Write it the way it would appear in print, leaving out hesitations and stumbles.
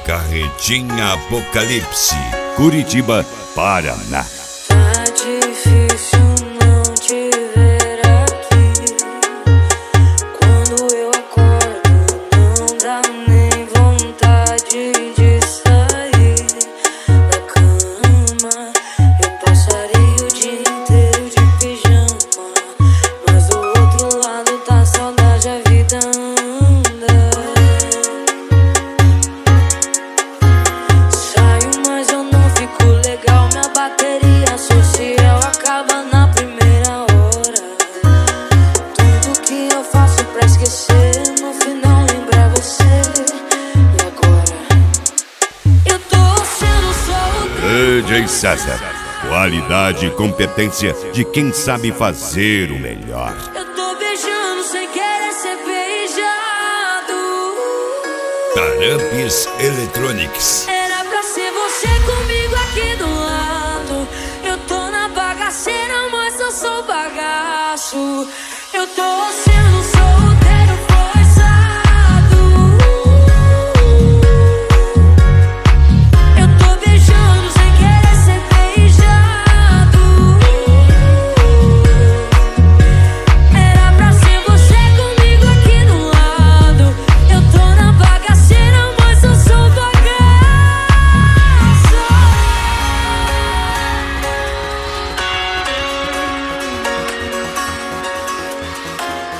Carretinha Apocalipse, Curitiba, Paraná. Tá difícil não te ver aqui. Quando eu acordo não dá nem vontade de sair da cama. Eu passaria o dia inteiro de pijama, mas do outro lado da saudade a vida anda. Bateria social acaba na primeira hora. Tudo que eu faço pra esquecer, no final lembra você. E agora? Eu tô sendo solteiro. DJ César, qualidade e competência de quem sabe fazer o melhor. Eu tô beijando sem querer ser beijado. Tarampes Electronics. Era pra ser você comigo aqui do lado. Eu tô na bagaceira, mas eu sou bagaço. Eu tô